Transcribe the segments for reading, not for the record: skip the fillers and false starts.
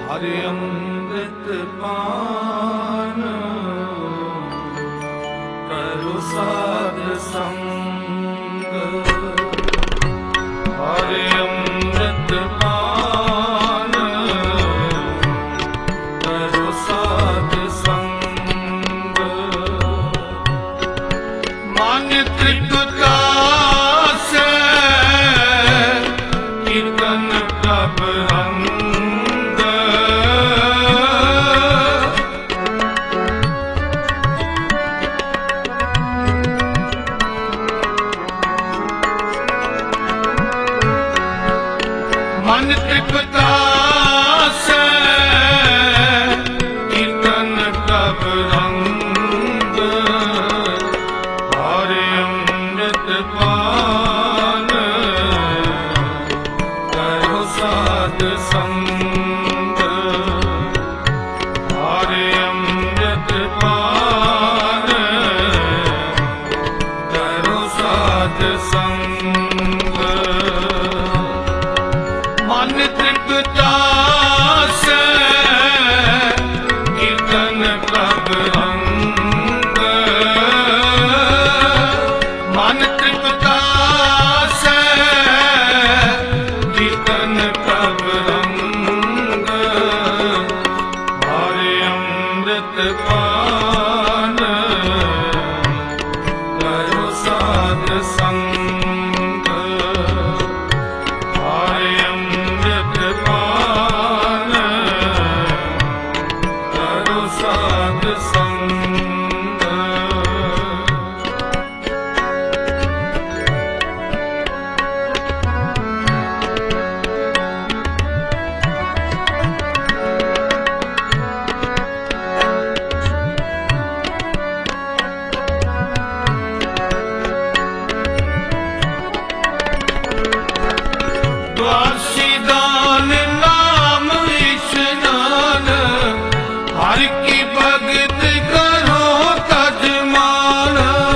ਹਰਿ ਅੰਮ੍ਰਿਤ ਪਾਨ ਕਰੋ ਸਾਧ ਸੰਗ। ਹਰਿ ਅੰਮ੍ਰਿਤ ਪਾਨ ਕਰੋ ਸਾਧ ਸੰਗ। ਮਨ ਤ੍ਰਿਪਤਾਸੈ ਕੀਰਤਨ ਪ੍ਰਭ ਅੰਗ। ਮਨ ਤ੍ਰਿਪਤਾਸੈ ਕੀਰਤਨ ਪ੍ਰਭ ਅੰਗ। ਹਰਿ ਅੰਮ੍ਰਿਤ ਪਾਨ ਕਰੋ ਸਾਧ ਸੰਗ। ਹਰਿ ਅੰਮ੍ਰਿਤ ਪਾਨ ਕਰੋ ਸਾਧ ਸੰਗ। ਮਨ ਤ੍ਰਿਪਤਾਸੈ ਕੀਰਤਨ ਪ੍ਰਭ ਅੰਗ। ਮਨ ਤ੍ਰਿਪਤਾਸੈ ਕੀਰਤਨ ਪ੍ਰਭ ਅੰਗ। ਹਰਿ ਅੰਮ੍ਰਿਤ ਪਾਨ ਕਰੋ ਸਾਧ ਸੰਗ। ਹਰਿ ਅੰਮ੍ਰਿਤ ਪਾਨ ਕਰੋ ਸਾਧ ਸੰਗ। ਦੁਆਰਸੀ ਦਾਨ ਨਾਮ ਇਸ਼ਨਾਨ ਹਰਿ ਕੀ ਭਗਤ ਕਰੋ ਤਜ ਮਾਨ।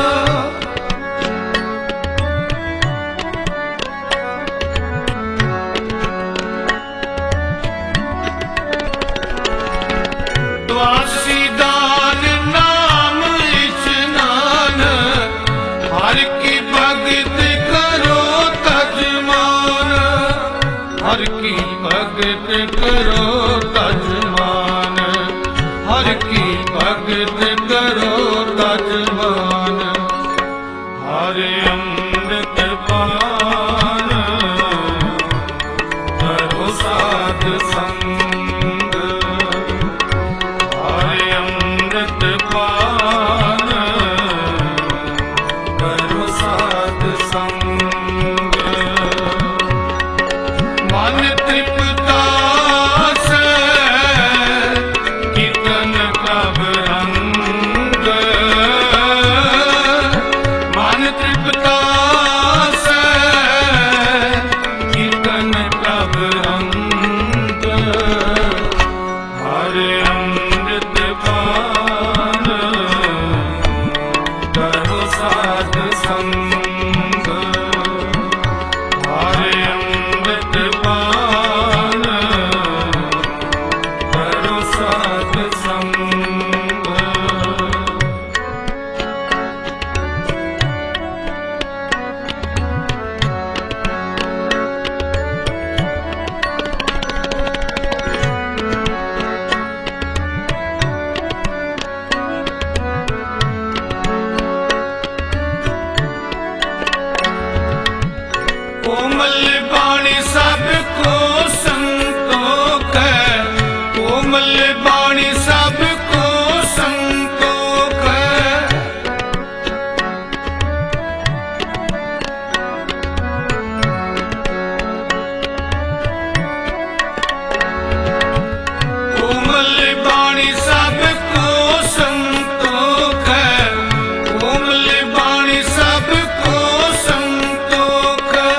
ਦੁਆਰਸੀ ਦਾਨ ਨਾਮ ਇਸ਼ਨਾਨ ਹਰਿ ਕੀ ਭਗਤ ਕਰੋ ਤਜ ਮਾਨ। ਹਰਿ ਕੀ ਭਗਤ ਕਰੋ ਤਜ ਮਾਨ। ਹਰਿ ਕੀ ਭਗਤ ਕਰੋ ਤਜ ਮਾਨ। ਹਰਿ ਅੰਮ੍ਰਿਤ ਪਾਨ ਕਰੋ ਸਾਧ ਸੰਗ। ਹਰਿ ਅੰਮ੍ਰਿਤ ਪਾਨ ਕਰੋ ਸਾਧ ਸੰਗ। ਮਨ ਤ੍ਰਿਪਤਾਸੈ ਕੀਰਤਨ ਪ੍ਰਭ ਅੰਗ। ਮਨ ਤ੍ਰਿਪਤਾਸੈ ਕੀਰਤਨ ਪ੍ਰਭ ਅੰਗ। ਹਰਿ ਅੰਮ੍ਰਿਤ ਪਾਨ ਕਰੋ ਸਾਧ ਸੰਗ। ਹਰਿ ਅੰਮ੍ਰਿਤ ਪਾਨ ਕਰੋ ਸਾਧ ਸੰਗ। ਕੋਮਲ ਬਾਣੀ ਸਭ ਕੋ ਸੰਤੋਖ ਹੈ। ਕੋਮਲ ਬਾਣੀ ਸਭ ਕੋ ਸੰਤੋਖ ਹੈ। ਕੋਮਲ ਬਾਣੀ ਸਭ ਕੋ ਸੰਤੋਖ ਹੈ। ਕੋਮਲ ਬਾਣੀ ਸਭ ਕੋ ਸੰਤੋਖ ਹੈ।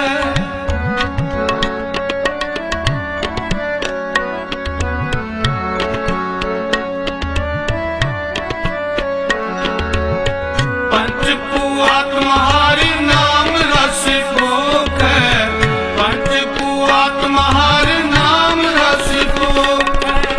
ਪੰਚ ਪੁਆਤ ਮਹਾਰਿ ਨਾਮ ਰਸ ਭੋਗ ਹੈ। ਪੰਚ ਪੁਆਤ ਮਹਾਰਿ ਨਾਮ ਰਸ ਭੋਗ ਹੈ।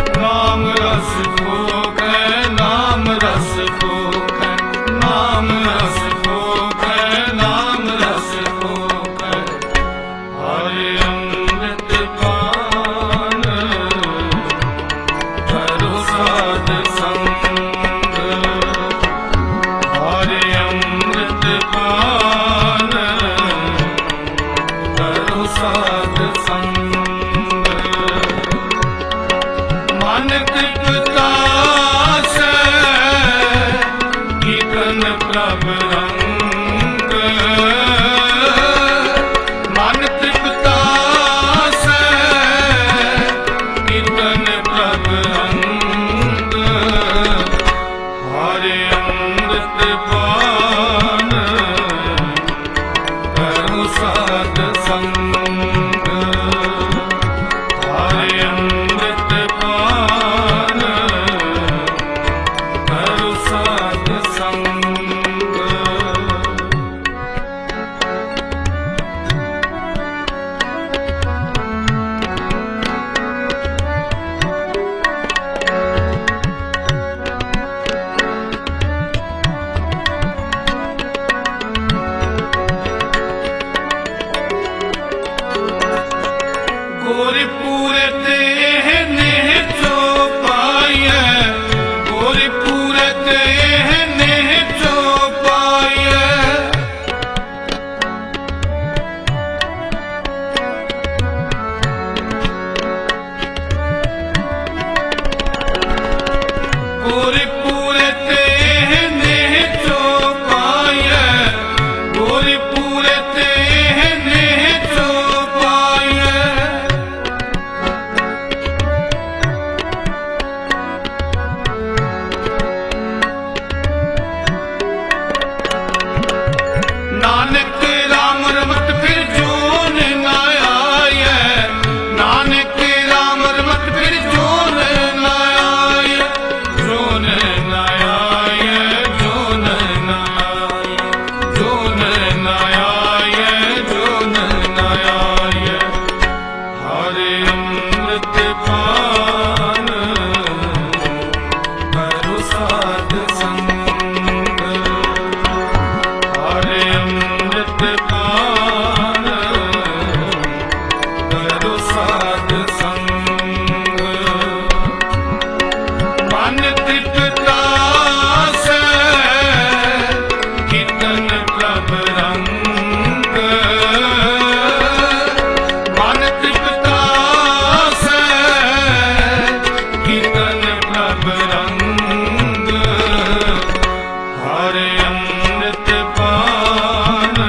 तृप्तासै कीर्तन प्रभ रंग मन तृप्तासै कीर्तन प्रभ रंग हरे अमृत पान करो साध संग हरे अमृत पान करो साध संग गोरखपुर ते नेह चौपाया गोरखपुर ते नेह चौपाया गोरखपुर ते नेह चौपाया गोरखपुर ते नेह चौपाया नानक राम रमत फिर जोन न आए नानक राम रमत फिर जोन न आए जोन न आए जोन न आए जोन न आए जोन न आए हरे अमृत पान करो साध संग हरे अमृत पान करो साध संग मन तृप्तासै कीर्तन प्रभ रंग मन तृप्तासै कीर्तन प्रभ रंग हरे अमृत पान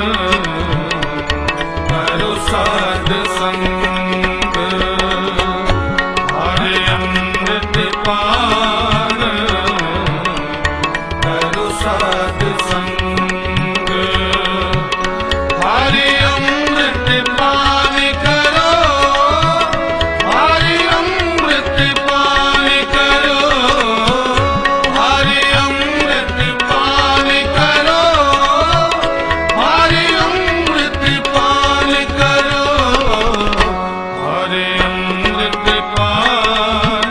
करो साध संग हरे अमृत पान करो साध संग हरे अमृत पान करो हरे अमृत पान करो हरे अमृत पान करो हरे अमृत पान करो हरे अमृत पान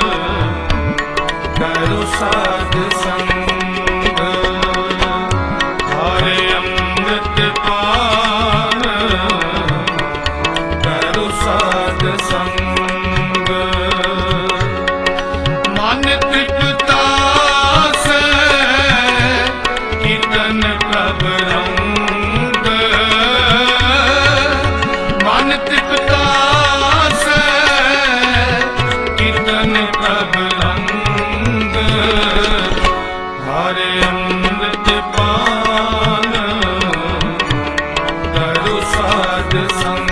करो साध संग हरे अमृत पान करो साध संग मन तृप्तासै कीर्तन प्रभ रंग मन तृप्तासै कीर्तन प्रभ रंग हरे अमृत पान करो साध संग